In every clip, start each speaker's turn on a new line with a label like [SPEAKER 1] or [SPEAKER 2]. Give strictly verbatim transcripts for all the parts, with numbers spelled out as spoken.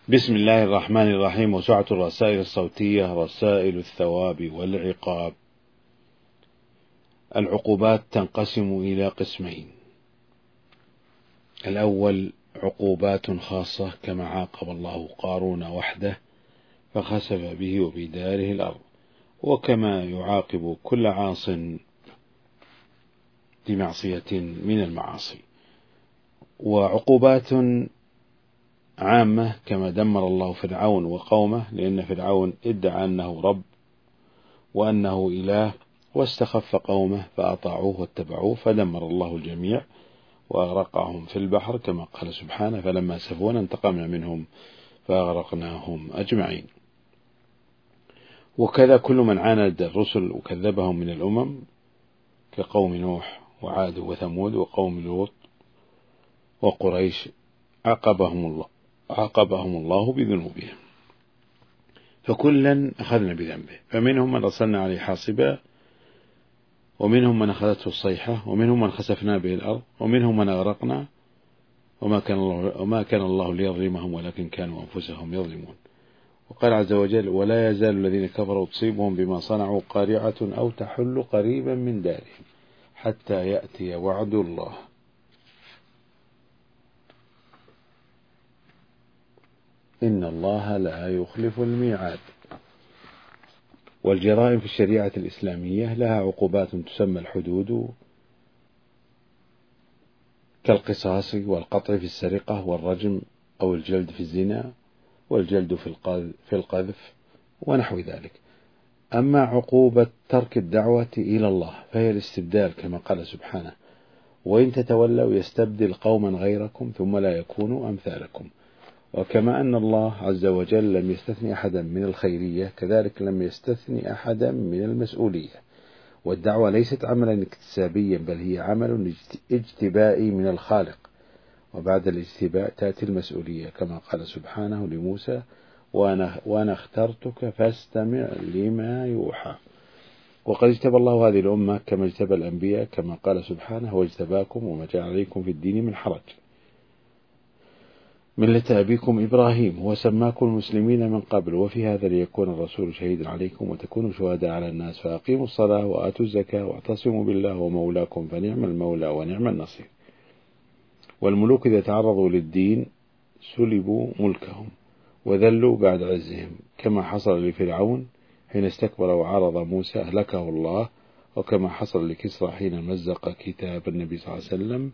[SPEAKER 1] بسم الله الرحمن الرحيم. وسعة الرسائل الصوتية رسائل الثواب والعقاب. العقوبات تنقسم إلى قسمين: الأول عقوبات خاصة كما عاقب الله قارون وحده فخسف به وبداره الأرض، وكما يعاقب كل عاص بمعصية من المعاصي. وعقوبات عامة كما دمر الله فرعون وقومه، لأن فرعون ادعى أنه رب وأنه إله واستخف قومه فأطاعوه واتبعوه فدمر الله الجميع وأغرقهم في البحر كما قال سبحانه: فلما سفونا انتقمنا منهم فأغرقناهم أجمعين. وكذا كل من عاند الرسل وكذبهم من الأمم كقوم نوح وعاد وثمود وقوم لوط وقريش عاقبهم الله عاقبهم الله بذنوبهم، فكلا أخذنا بذنبه، فمنهم من أرسلنا عليه حاصبا، ومنهم من أخذته الصيحة، ومنهم من خسفنا به الأرض، ومنهم من أغرقنا، وما كان الله, وما كان الله ليظلمهم ولكن كانوا أنفسهم يظلمون. وقال عز وجل: ولا يزال الذين كفروا تصيبهم بما صنعوا قارعة أو تحل قريبا من دارهم حتى يأتي وعد الله. إن الله لا يخلف الميعاد. والجرائم في الشريعة الإسلامية لها عقوبات تسمى الحدود، كالقصاص والقطع في السرقة والرجم أو الجلد في الزنا والجلد في القذف ونحو ذلك. أما عقوبة ترك الدعوة إلى الله فهي الاستبدال كما قال سبحانه: وإن تتولوا يستبدل قوما غيركم ثم لا يكونوا أمثالكم. وكما أن الله عز وجل لم يستثني أحدا من الخيرية، كذلك لم يستثني أحدا من المسؤولية. والدعوة ليست عملا اكتسابيا، بل هي عمل اجتبائي من الخالق، وبعد الاجتباء تأتي المسؤولية كما قال سبحانه لموسى: وأنا, وأنا اخترتك فاستمع لما يوحى. وقد اجتبى الله هذه الأمة كما اجتبى الأنبياء، كما قال سبحانه: واجتباكم وما جعل عليكم في الدين من حرج ملة أبيكم إبراهيم وسماكم المسلمين من قبل وفي هذا ليكون الرسول شهيدا عليكم وتكونوا شهداء على الناس فأقيموا الصلاة وآتوا الزكاة واعتصموا بالله ومولاكم فنعم المولى ونعم النصير. والملوك إذا تعرضوا للدين سلبوا ملكهم وذلوا بعد عزهم، كما حصل لفرعون حين استكبر وعارض موسى أهلكه الله، وكما حصل لكسرى حين مزق كتاب النبي صلى الله عليه وسلم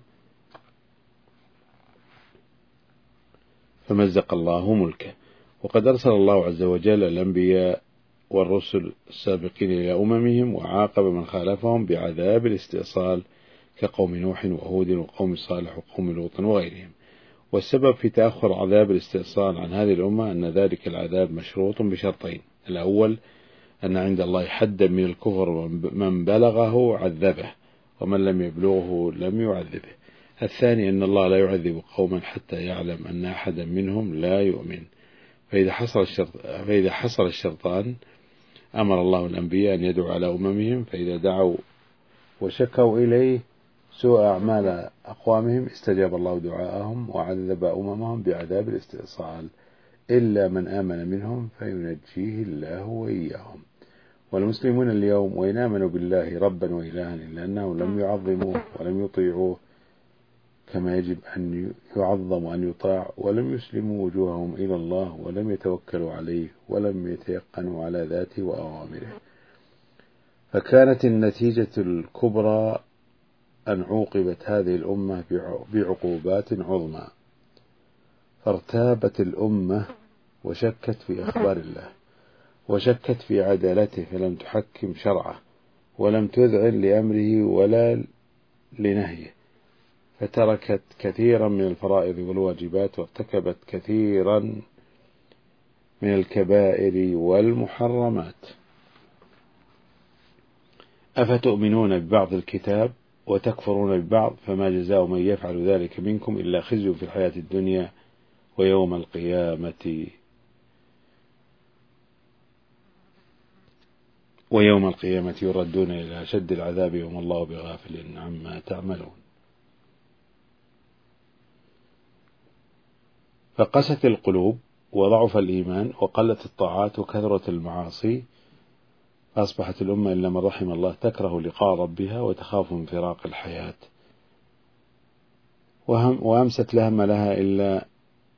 [SPEAKER 1] فمزق الله ملكه. وقد أرسل الله عز وجل الأنبياء والرسل السابقين إلى أممهم وعاقب من خالفهم بعذاب الاستئصال كقوم نوح وهود وقوم صالح وقوم لوط وغيرهم. والسبب في تأخر عذاب الاستئصال عن هذه الأمة أن ذلك العذاب مشروط بشرطين: الأول أن عند الله حدا من الكفر من بلغه عذبه ومن لم يبلغه لم يعذبه. الثاني أن الله لا يعذب قوما حتى يعلم أن أحدا منهم لا يؤمن. فإذا حصل الشرط فإذا حصل الشرطان أمر الله الأنبياء أن يدعوا على أممهم، فإذا دعوا وشكوا إليه سوء أعمال أقوامهم استجاب الله دعاءهم وعذب أممهم بعذاب الاستئصال إلا من آمن منهم فينجيه الله وإياهم. والمسلمون اليوم وإن آمنوا بالله ربا وإلها إلا أنهم لم يعظموه ولم يطيعوه كما يجب أن يعظم وأن يطاع، ولم يسلموا وجوههم إلى الله ولم يتوكلوا عليه ولم يتيقنوا على ذاته وأوامره. فكانت النتيجة الكبرى أن عوقبت هذه الأمة بعقوبات عظمى، فارتابت الأمة وشكت في أخبار الله وشكت في عدالته، فلم تحكم شرعه ولم تذعن لأمره ولا لنهيه، فتركت كثيرا من الفرائض والواجبات وارتكبت كثيرا من الكبائر والمحرمات. أفتؤمنون ببعض الكتاب وتكفرون ببعض، فما جزاء من يفعل ذلك منكم إلا خزي في الحياة الدنيا ويوم القيامة ويوم القيامة يردون إلى أشد العذاب وما الله بغافل عما تعملون. فقست القلوب وضعف الإيمان وقلت الطاعات وكثرت المعاصي، أصبحت الأمة إلا من رحم الله تكره لقاء ربها وتخاف من فراق الحياة، وأمست لا هم لها إلا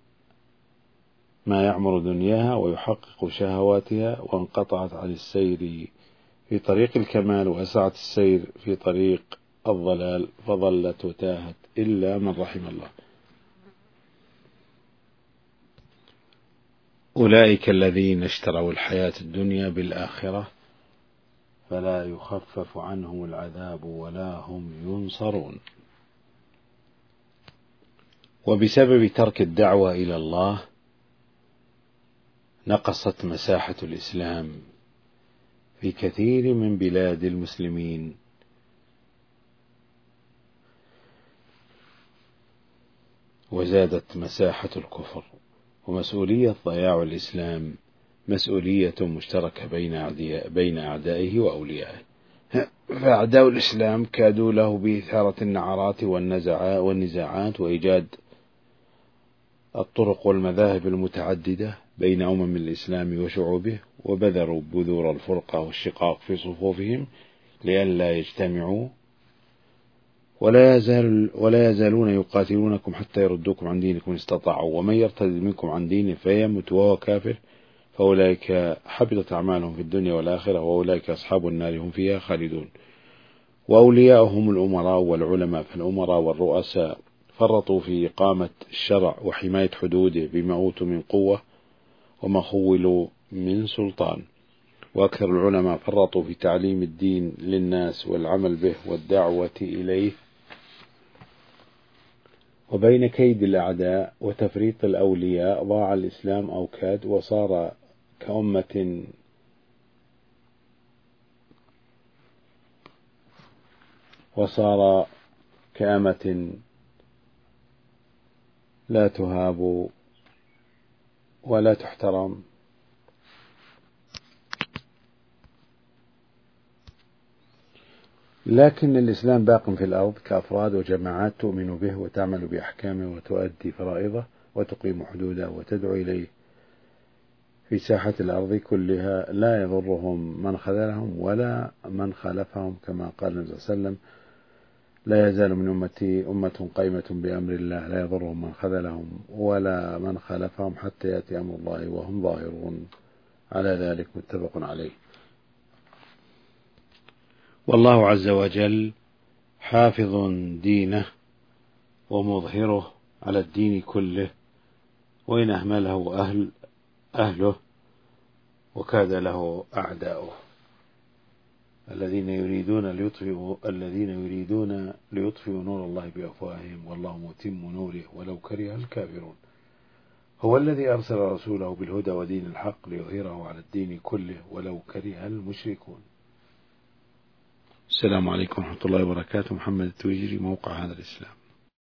[SPEAKER 1] ما يعمر دنياها ويحقق شهواتها، وانقطعت عن السير في طريق الكمال وأسعت السير في طريق الضلال، فضلت وتاهت إلا من رحم الله. أولئك الذين اشتروا الحياة الدنيا بالآخرة فلا يخفف عنهم العذاب ولا هم ينصرون. وبسبب ترك الدعوة إلى الله نقصت مساحة الإسلام في كثير من بلاد المسلمين، وزادت مساحة الكفر، ومسؤولية ضياع الإسلام مسؤولية مشتركة بين بين أعدائه وأوليائه. فأعداء الإسلام كادوا له بإثارة النعرات والنزاعات وإيجاد الطرق والمذاهب المتعددة بين أمم الإسلام وشعوبه، وبذروا بذور الفرقة والشقاق في صفوفهم لئلا يجتمعوا، ولا يزال ولا يزالون يقاتلونكم حتى يردوكم عن دينكم إن استطاعوا، ومن يرتد منكم عن دينه فيمت وهو كافر فأولئك حبطت أعمالهم في الدنيا والآخرة وأولئك أصحاب النار هم فيها خالدون. وأولياؤهم الأمراء والعلماء، فالأمراء والرؤساء فرطوا في إقامة الشرع وحماية حدوده بما أوتوا من قوة وما خولوا من سلطان، وأكثر العلماء فرطوا في تعليم الدين للناس والعمل به والدعوة إليه. وبين كيد الأعداء وتفريط الأولياء ضاع الإسلام أو كاد، وصار كأمة وصار كأمة لا تهاب ولا تحترم. لكن الإسلام باق في الأرض كأفراد وجماعات تؤمن به وتعمل بأحكامه وتؤدي فرائضه وتقيم حدوده وتدعو إليه في ساحة الأرض كلها، لا يضرهم من خذلهم ولا من خالفهم، كما قال النبي صلى الله عليه وسلم: لا يزال من أمتي أمة قائمة بأمر الله لا يضرهم من خذلهم ولا من خالفهم حتى يأتي أمر الله وهم ظاهرون على ذلك. متفق عليه. والله عز وجل حافظ دينه ومظهره على الدين كله، وإن أهمله أهل أهله وكاد له أعداؤه الذين يريدون ليطفئوا الذين يريدون ليطفئوا نور الله بأفواههم والله متم نوره ولو كره الكافرون. هو الذي أرسل رسوله بالهدى ودين الحق ليظهره على الدين كله ولو كره المشركون. السلام عليكم ورحمة الله وبركاته. محمد التويجري، موقع هذا الإسلام.